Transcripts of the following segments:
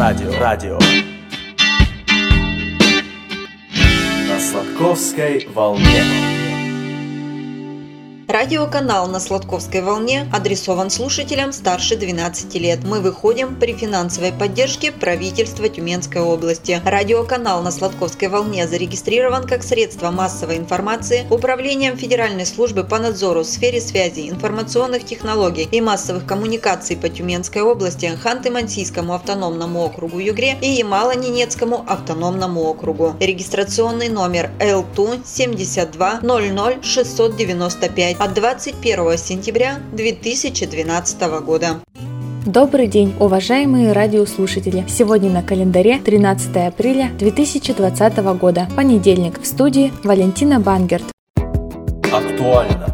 Радио. На Сладковской волне. Радиоканал на Сладковской волне адресован слушателям старше 12 лет. Мы выходим при финансовой поддержке правительства Тюменской области. Радиоканал на Сладковской волне зарегистрирован как средство массовой информации Управлением Федеральной службы по надзору в сфере связи, информационных технологий и массовых коммуникаций по Тюменской области, Ханты-Мансийскому автономному округу Югре и Ямало-Ненецкому автономному округу. Регистрационный номер ЛТУ 72 00 695 от 21 сентября 2012 года. Добрый день, уважаемые радиослушатели! Сегодня на календаре 13 апреля 2020 года, понедельник. В студии Валентина Бангерт. Актуально.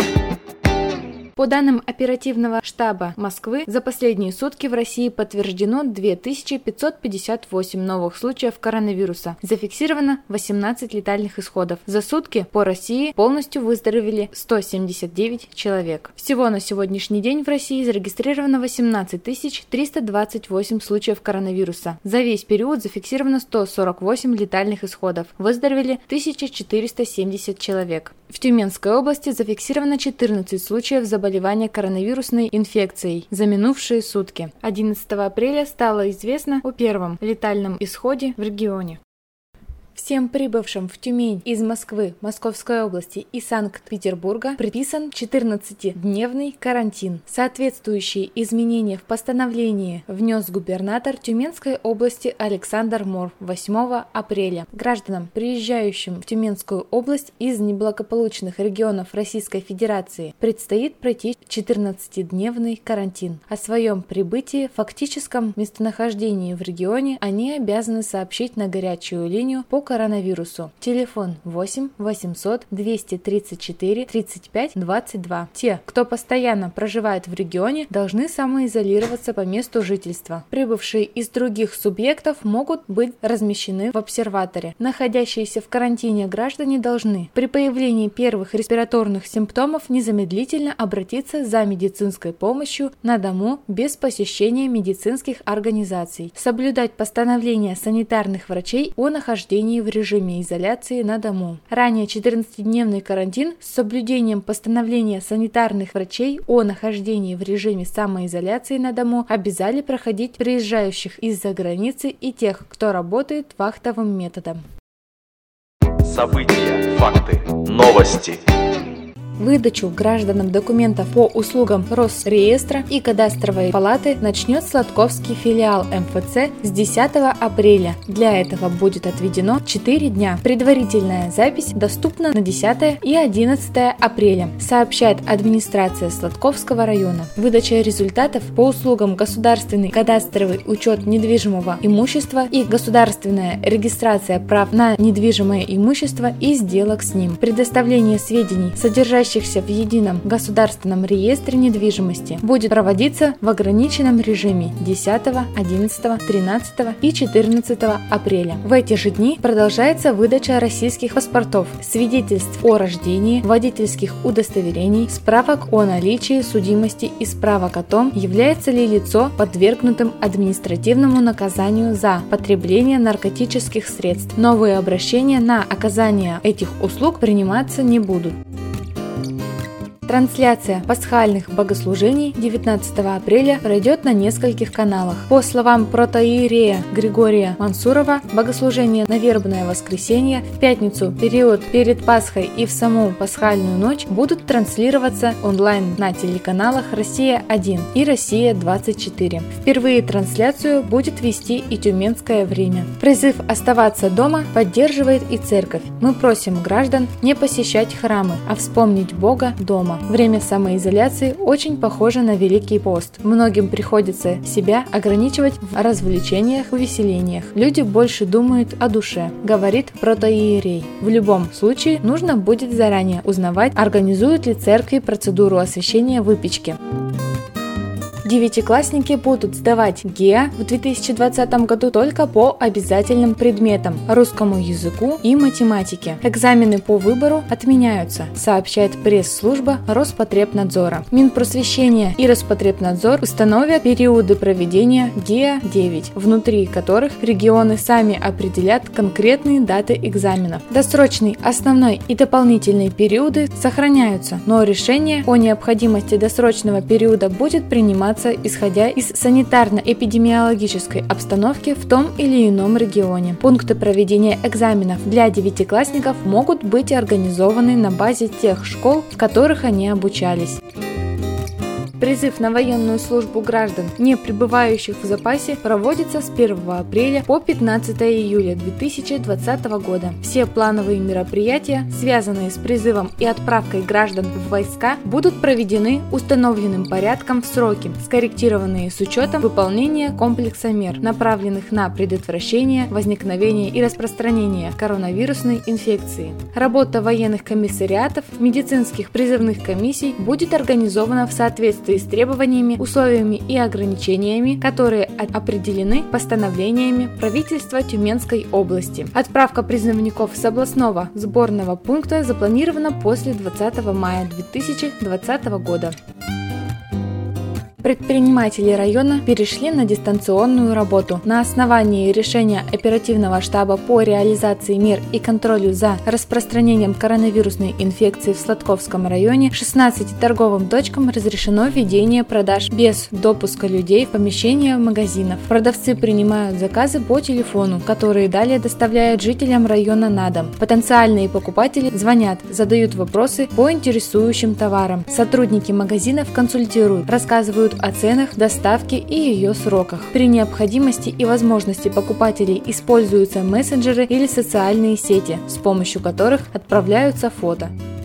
По данным оперативного штаба Москвы, за последние сутки в России подтверждено 2558 новых случаев коронавируса. Зафиксировано 18 летальных исходов. За сутки по России полностью выздоровели 179 человек. Всего на сегодняшний день в России зарегистрировано 18 328 случаев коронавируса. За весь период зафиксировано 148 летальных исходов. Выздоровели 1470 человек. В Тюменской области зафиксировано 14 случаев заболевания коронавирусной инфекцией за минувшие сутки. 11 апреля стало известно о первом летальном исходе в регионе. Всем прибывшим в Тюмень из Москвы, Московской области и Санкт-Петербурга предписан 14-дневный карантин. Соответствующие изменения в постановлении внес губернатор Тюменской области Александр Мор 8 апреля. Гражданам, приезжающим в Тюменскую область из неблагополучных регионов Российской Федерации, предстоит пройти 14-дневный карантин. О своем прибытии, фактическом местонахождении в регионе они обязаны сообщить на горячую линию по коронавирусу. Телефон 8 800 234 35 22. Те, кто постоянно проживает в регионе, должны самоизолироваться по месту жительства. Прибывшие из других субъектов могут быть размещены в обсерваторе. Находящиеся в карантине граждане должны при появлении первых респираторных симптомов незамедлительно обратиться за медицинской помощью на дому без посещения медицинских организаций. Соблюдать постановления санитарных врачей о нахождении в режиме изоляции на дому. Ранее 14-дневный карантин с соблюдением постановления санитарных врачей о нахождении в режиме самоизоляции на дому обязали проходить приезжающих из-за границы и тех, кто работает вахтовым методом. События, факты, новости. Выдачу гражданам документов по услугам Росреестра и Кадастровой палаты начнет Сладковский филиал МФЦ с 10 апреля. Для этого будет отведено 4 дня. Предварительная запись доступна на 10 и 11 апреля, сообщает администрация Сладковского района. Выдача результатов по услугам государственный кадастровый учет недвижимого имущества и государственная регистрация прав на недвижимое имущество и сделок с ним. Предоставление сведений, содержащихся в едином государственном реестре недвижимости, будет проводиться в ограниченном режиме 10, 11, 13 и 14 апреля. В эти же дни продолжается выдача российских паспортов, свидетельств о рождении, водительских удостоверений, справок о наличии судимости и справок о том, является ли лицо подвергнутым административному наказанию за потребление наркотических средств. Новые обращения на оказание этих услуг приниматься не будут. Трансляция пасхальных богослужений 19 апреля пройдет на нескольких каналах. По словам протоиерея Григория Мансурова, богослужение на Вербное воскресенье в пятницу, период перед Пасхой и в саму пасхальную ночь будут транслироваться онлайн на телеканалах «Россия-1» и «Россия-24». Впервые трансляцию будет вести и «Тюменское время». Призыв оставаться дома поддерживает и церковь. Мы просим граждан не посещать храмы, а вспомнить Бога дома. Время самоизоляции очень похоже на Великий пост. Многим приходится себя ограничивать в развлечениях, увеселениях. Люди больше думают о душе, говорит протоиерей. В любом случае нужно будет заранее узнавать, организуют ли церкви процедуру освящения выпечки. Девятиклассники будут сдавать ГИА в 2020 году только по обязательным предметам – русскому языку и математике. Экзамены по выбору отменяются, сообщает пресс-служба Роспотребнадзора. Минпросвещение и Роспотребнадзор установят периоды проведения ГИА-9, внутри которых регионы сами определят конкретные даты экзаменов. Досрочный, основной и дополнительные периоды сохраняются, но решение о необходимости досрочного периода будет приниматься исходя из санитарно-эпидемиологической обстановки в том или ином регионе. Пункты проведения экзаменов для девятиклассников могут быть организованы на базе тех школ, в которых они обучались. Призыв на военную службу граждан, не пребывающих в запасе, проводится с 1 апреля по 15 июля 2020 года. Все плановые мероприятия, связанные с призывом и отправкой граждан в войска, будут проведены установленным порядком в сроки, скорректированные с учетом выполнения комплекса мер, направленных на предотвращение возникновения и распространения коронавирусной инфекции. Работа военных комиссариатов, медицинских призывных комиссий будет организована в соответствии с требованиями, условиями и ограничениями, которые определены постановлениями правительства Тюменской области. Отправка призывников с областного сборного пункта запланирована после 20 мая 2020 года. Предприниматели района перешли на дистанционную работу. На основании решения оперативного штаба по реализации мер и контролю за распространением коронавирусной инфекции в Сладковском районе 16 торговым точкам разрешено ведение продаж без допуска людей в помещения магазинов. Продавцы принимают заказы по телефону, которые далее доставляют жителям района на дом. Потенциальные покупатели звонят, задают вопросы по интересующим товарам. Сотрудники магазинов консультируют, рассказывают о ценах, доставке и ее сроках. При необходимости и возможности покупателей используются мессенджеры или социальные сети, с помощью которых отправляются фото.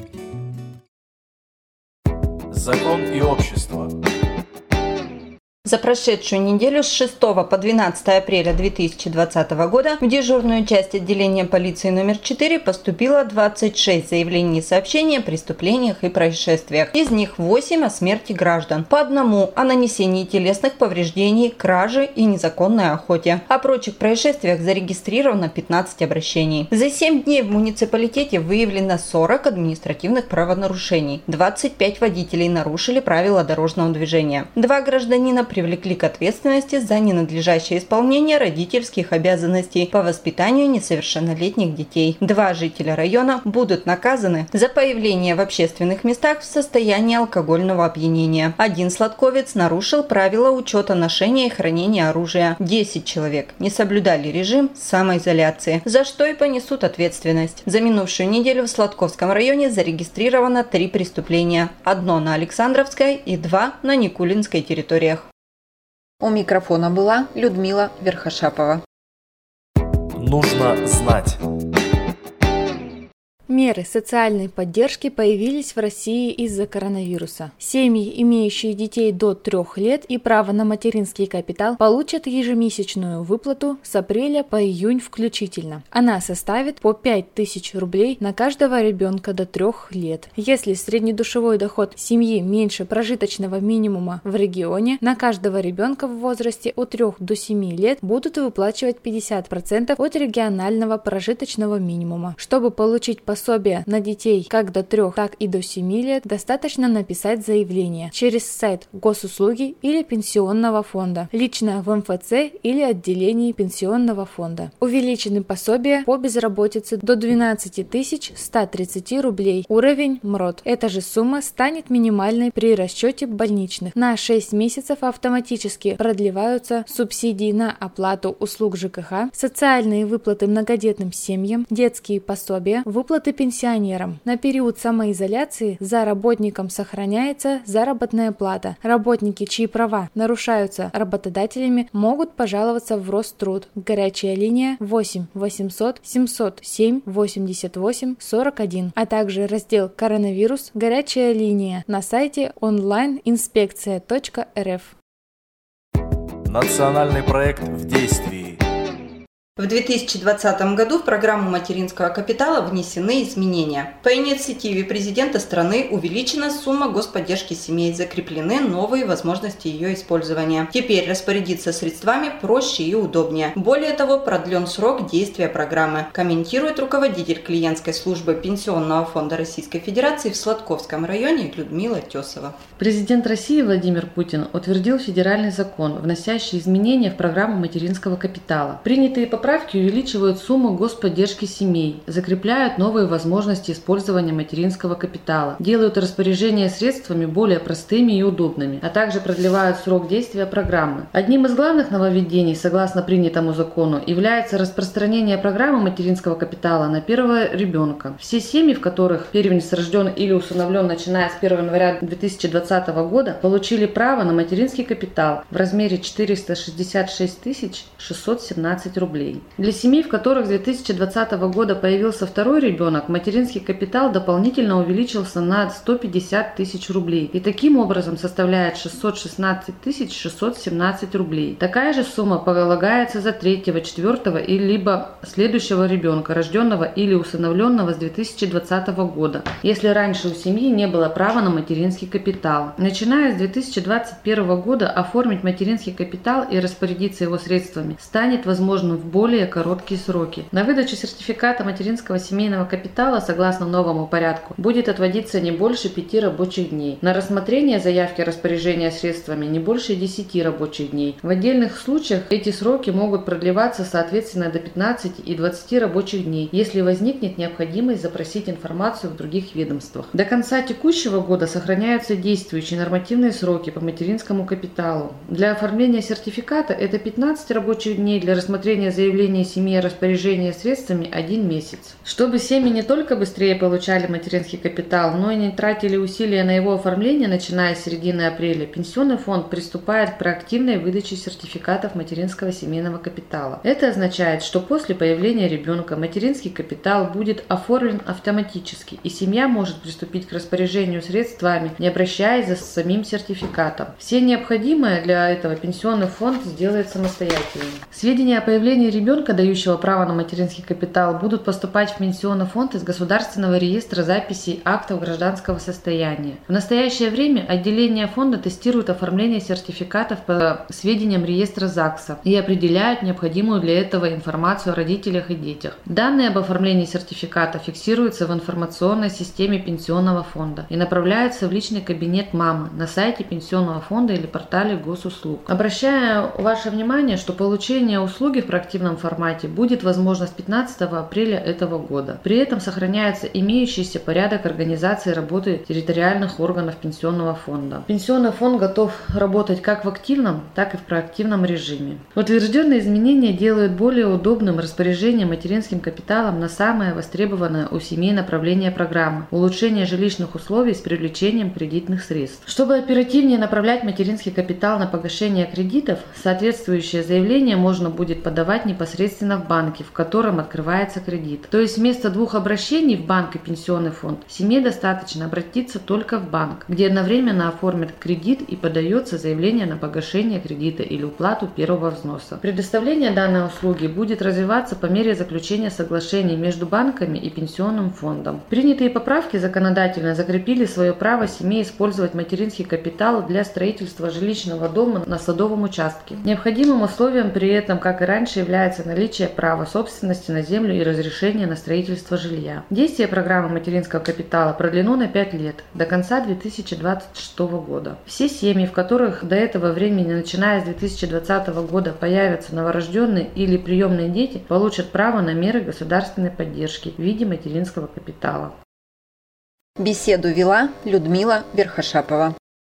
Закон и общество. За прошедшую неделю с 6 по 12 апреля 2020 года в дежурную часть отделения полиции номер 4 поступило 26 заявлений и сообщений о преступлениях и происшествиях. Из них 8 о смерти граждан, по одному о нанесении телесных повреждений, краже и незаконной охоте. О прочих происшествиях зарегистрировано 15 обращений. За 7 дней в муниципалитете выявлено 40 административных правонарушений. 25 водителей нарушили правила дорожного движения. 2 гражданина привлекли к ответственности за ненадлежащее исполнение родительских обязанностей по воспитанию несовершеннолетних детей. 2 жителя района будут наказаны за появление в общественных местах в состоянии алкогольного опьянения. 1 сладковец нарушил правила учета ношения и хранения оружия. 10 человек не соблюдали режим самоизоляции, за что и понесут ответственность. За минувшую неделю в Сладковском районе зарегистрировано 3 преступления. 1 на Александровской и 2 на Никулинской территориях. У микрофона была Людмила Верхошапова. Нужно знать. Меры социальной поддержки появились в России из-за коронавируса. Семьи, имеющие детей до 3 лет и право на материнский капитал, получат ежемесячную выплату с апреля по июнь включительно. Она составит по 5000 рублей на каждого ребенка до 3 лет. Если среднедушевой доход семьи меньше прожиточного минимума в регионе, на каждого ребенка в возрасте от 3 до 7 лет будут выплачивать 50% от регионального прожиточного минимума. Чтобы получить пособие на детей как до 3, так и до 7 лет, достаточно написать заявление через сайт госуслуги или пенсионного фонда, лично в МФЦ или отделении пенсионного фонда. Увеличены пособия по безработице до 12 130 рублей. Уровень МРОТ. Эта же сумма станет минимальной при расчете больничных. На 6 месяцев автоматически продлеваются субсидии на оплату услуг ЖКХ, социальные выплаты многодетным семьям, детские пособия, выплаты пенсионерам. На период самоизоляции за работником сохраняется заработная плата. Работники, чьи права нарушаются работодателями, могут пожаловаться в Роструд. Горячая линия 8 800 707 88 41, а также раздел «Коронавирус. Горячая линия» на сайте onlineinspekция.rf. Национальный проект в действии. В 2020 году в программу материнского капитала внесены изменения. По инициативе президента страны увеличена сумма господдержки семей, закреплены новые возможности ее использования. Теперь распорядиться средствами проще и удобнее. Более того, продлен срок действия программы, комментирует руководитель клиентской службы Пенсионного фонда Российской Федерации в Сладковском районе Людмила Тесова. Президент России Владимир Путин утвердил федеральный закон, вносящий изменения в программу материнского капитала. Принятые поправки увеличивают сумму господдержки семей, закрепляют новые возможности использования материнского капитала, делают распоряжение средствами более простыми и удобными, а также продлевают срок действия программы. Одним из главных нововведений, согласно принятому закону, является распространение программы материнского капитала на первого ребенка. Все семьи, в которых первенец рожден или усыновлен начиная с 1 января 2020 года, получили право на материнский капитал в размере 466 617 рублей. Для семей, в которых с 2020 года появился второй ребенок, материнский капитал дополнительно увеличился на 150 тысяч рублей и таким образом составляет 616 617 рублей. Такая же сумма полагается за третьего, четвертого или либо следующего ребенка, рожденного или усыновленного с 2020 года, если раньше у семьи не было права на материнский капитал. Начиная с 2021 года оформить материнский капитал и распорядиться его средствами станет возможным в более короткие сроки. На выдачу сертификата материнского семейного капитала, согласно новому порядку, будет отводиться не больше 5 рабочих дней. На рассмотрение заявки распоряжения средствами не больше 10 рабочих дней. В отдельных случаях эти сроки могут продлеваться соответственно до 15 и 20 рабочих дней, если возникнет необходимость запросить информацию в других ведомствах. До конца текущего года сохраняются действующие нормативные сроки по материнскому капиталу. Для оформления сертификата это 15 рабочих дней, для рассмотрения заявления семьи о распоряжении средствами 1 месяц. Чтобы семьи не только быстрее получали материнский капитал, но и не тратили усилия на его оформление, начиная с середины апреля, Пенсионный фонд приступает к проактивной выдаче сертификатов материнского семейного капитала. Это означает, что после появления ребенка материнский капитал будет оформлен автоматически, и семья может приступить к распоряжению средствами, не обращаясь за самим сертификатом. Все необходимое для этого Пенсионный фонд сделает самостоятельно. Сведения о появлении ребенка, дающего право на материнский капитал, будут поступать в Пенсионный фонд из Государственного реестра записей актов гражданского состояния. В настоящее время отделение фонда тестирует оформление сертификатов по сведениям реестра ЗАГСа и определяют необходимую для этого информацию о родителях и детях. Данные об оформлении сертификата фиксируются в информационной системе Пенсионного фонда и направляются в личный кабинет мамы на сайте Пенсионного фонда или портале госуслуг. Обращаю ваше внимание, что получение услуги в проактивном формате будет возможно с 15 апреля этого года. При этом сохраняется имеющийся порядок организации работы территориальных органов Пенсионного фонда. Пенсионный фонд готов работать как в активном, так и в проактивном режиме. Утвержденные изменения делают более удобным распоряжение материнским капиталом на самое востребованное у семей направление программы – улучшение жилищных условий с привлечением кредитных средств. Чтобы оперативнее направлять материнский капитал на погашение кредитов, соответствующее заявление можно будет подавать непосредственно в банке, в котором открывается кредит. То есть вместо 2 обращений в банк и Пенсионный фонд семье достаточно обратиться только в банк, где одновременно оформят кредит и подается заявление на погашение кредита или уплату первого взноса. Предоставление данной услуги будет развиваться по мере заключения соглашений между банками и Пенсионным фондом. Принятые поправки законодательно закрепили свое право семей использовать материнский капитал для строительства жилищного дома на садовом участке. Необходимым условием при этом, как и раньше, является наличие права собственности на землю и разрешение на строительство жилья. Действие программы материнского капитала продлено на 5 лет, до конца 2026 года. Все семьи, в которых до этого времени, начиная с 2020 года, появятся новорожденные или приемные дети, получат право на меры государственной поддержки в виде материнского капитала. Беседу вела Людмила Верхошапова.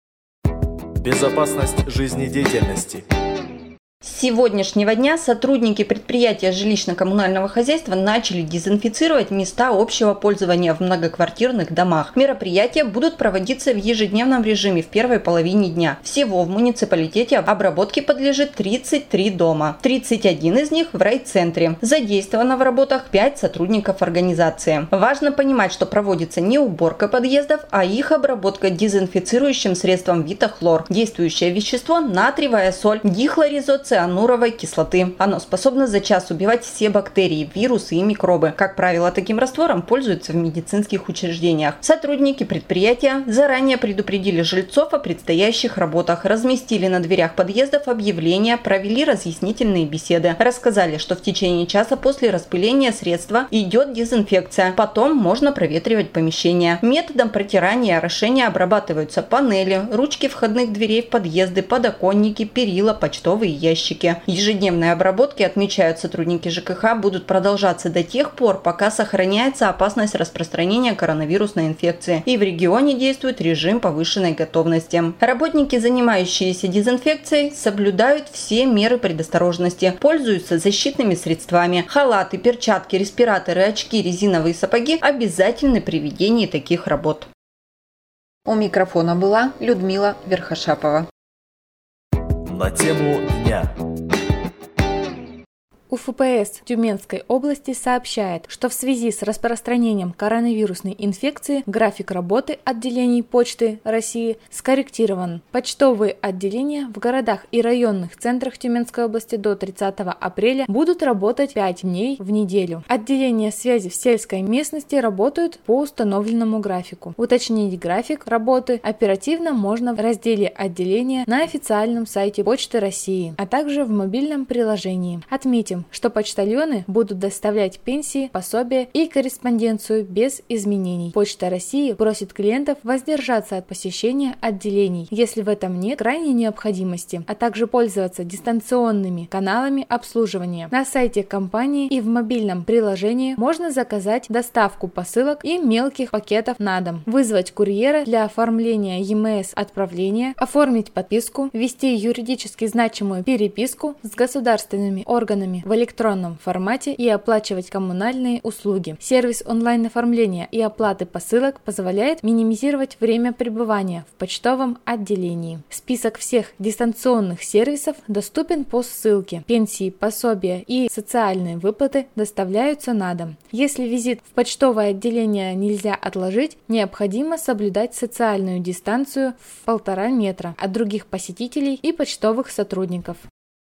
Безопасность жизнедеятельности. С сегодняшнего дня сотрудники предприятия жилищно-коммунального хозяйства начали дезинфицировать места общего пользования в многоквартирных домах. Мероприятия будут проводиться в ежедневном режиме в первой половине дня. Всего в муниципалитете обработке подлежит 33 дома. 31 из них в райцентре. Задействовано в работах 5 сотрудников организации. Важно понимать, что проводится не уборка подъездов, а их обработка дезинфицирующим средством Витахлор. Действующее вещество – натриевая соль, дихлоризот циануровой кислоты. Оно способно за час убивать все бактерии, вирусы и микробы. Как правило, таким раствором пользуются в медицинских учреждениях. Сотрудники предприятия заранее предупредили жильцов о предстоящих работах, разместили на дверях подъездов объявления, провели разъяснительные беседы. Рассказали, что в течение часа после распыления средства идет дезинфекция. Потом можно проветривать помещение. Методом протирания и орошения обрабатываются панели, ручки входных дверей в подъезды, подоконники, перила, почтовые ящики. Ежедневные обработки, отмечают сотрудники ЖКХ, будут продолжаться до тех пор, пока сохраняется опасность распространения коронавирусной инфекции и в регионе действует режим повышенной готовности. Работники, занимающиеся дезинфекцией, соблюдают все меры предосторожности, пользуются защитными средствами. Халаты, перчатки, респираторы, очки, резиновые сапоги обязательны при ведении таких работ. У микрофона была Людмила Верхошапова. На тему дня. УФПС Тюменской области сообщает, что в связи с распространением коронавирусной инфекции график работы отделений Почты России скорректирован. Почтовые отделения в городах и районных центрах Тюменской области до 30 апреля будут работать 5 дней в неделю. Отделения связи в сельской местности работают по установленному графику. Уточнить график работы оперативно можно в разделе отделения на официальном сайте Почты России, а также в мобильном приложении. Отметим, что почтальоны будут доставлять пенсии, пособия и корреспонденцию без изменений. Почта России просит клиентов воздержаться от посещения отделений, если в этом нет крайней необходимости, а также пользоваться дистанционными каналами обслуживания. На сайте компании и в мобильном приложении можно заказать доставку посылок и мелких пакетов на дом, вызвать курьера для оформления ЕМС отправления, оформить подписку, ввести юридически значимую переписку с государственными органами в электронном формате и оплачивать коммунальные услуги. Сервис онлайн-оформления и оплаты посылок позволяет минимизировать время пребывания в почтовом отделении. Список всех дистанционных сервисов доступен по ссылке. Пенсии, пособия и социальные выплаты доставляются на дом. Если визит в почтовое отделение нельзя отложить, необходимо соблюдать социальную дистанцию в 1,5 метра от других посетителей и почтовых сотрудников.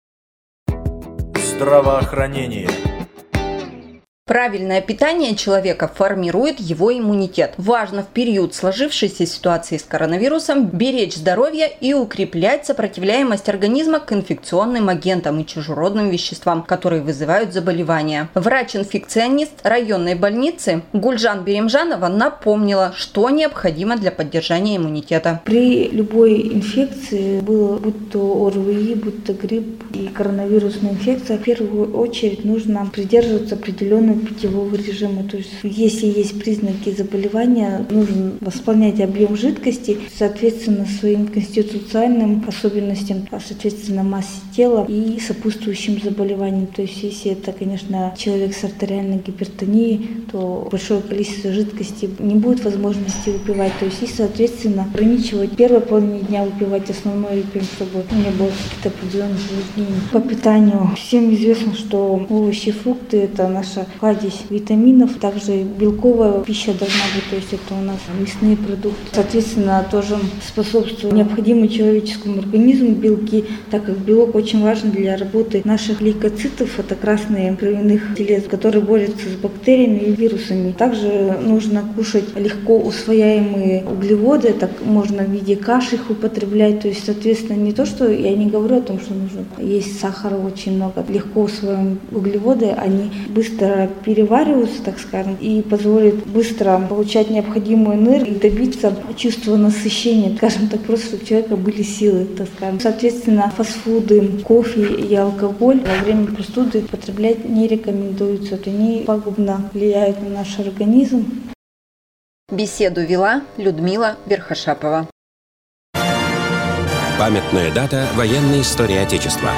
Здравоохранение. Правильное питание человека формирует его иммунитет. Важно в период сложившейся ситуации с коронавирусом беречь здоровье и укреплять сопротивляемость организма к инфекционным агентам и чужеродным веществам, которые вызывают заболевания. Врач-инфекционист районной больницы Гульжан Беремжанова напомнила, что необходимо для поддержания иммунитета. При любой инфекции, будь то ОРВИ, будь то грипп и коронавирусная инфекция, в первую очередь нужно придерживаться определенного питьевого режима. То есть, если есть признаки заболевания, нужно восполнять объем жидкости, соответственно, своим конституциональным особенностям, соответственно, массе тела и сопутствующим заболеваниям. То есть, если это, конечно, человек с артериальной гипертонией, то большое количество жидкости не будет возможности выпивать. То есть, и, соответственно, ограничивать первой половине дня выпивать основной режим, чтобы не было каких-то определенных заблуждений. По питанию всем известно, что овощи и фрукты – это наша кладезь витаминов, также белковая пища должна быть, то есть это у нас мясные продукты. Соответственно, тоже способствует необходимой человеческому организму белки, так как белок очень важен для работы наших лейкоцитов, это красные кровяных телец, которые борются с бактериями и вирусами. Также нужно кушать легко усвояемые углеводы, так можно в виде каш их употреблять, то есть, соответственно, не то, что я не говорю о том, что нужно есть сахара очень много, легко усвояемые углеводы, они быстро перевариваются, так скажем, и позволит быстро получать необходимую энергию и добиться чувства насыщения, скажем так, просто чтобы у человека были силы, так скажем. Соответственно, фастфуды, кофе и алкоголь во время простуды потреблять не рекомендуется, это они пагубно влияют на наш организм. Беседу вела Людмила Верхошапова. Памятная дата военной истории Отечества.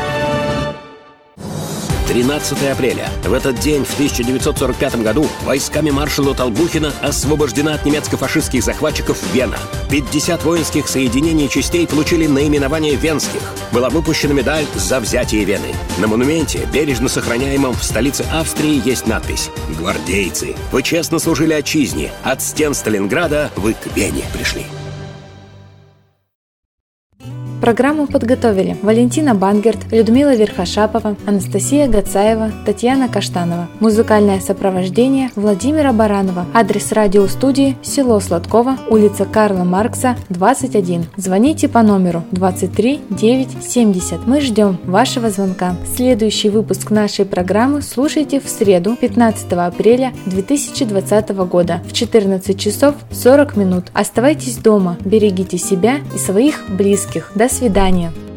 13 апреля. В этот день, в 1945 году, войсками маршала Толбухина освобождена от немецко-фашистских захватчиков Вена. 50 воинских соединений и частей получили наименование венских. Была выпущена медаль за взятие Вены. На монументе, бережно сохраняемом в столице Австрии, есть надпись: «Гвардейцы, вы честно служили отчизне. От стен Сталинграда вы к Вене пришли». Программу подготовили Валентина Бангерт, Людмила Верхошапова, Анастасия Гацаева, Татьяна Каштанова. Музыкальное сопровождение Владимира Баранова. Адрес радиостудии: село Сладково, улица Карла Маркса, 21. Звоните по номеру 23 9 70. Мы ждем вашего звонка. Следующий выпуск нашей программы слушайте в среду, 15 апреля 2020 года в 14 часов 40 минут. Оставайтесь дома, берегите себя и своих близких. До свидания.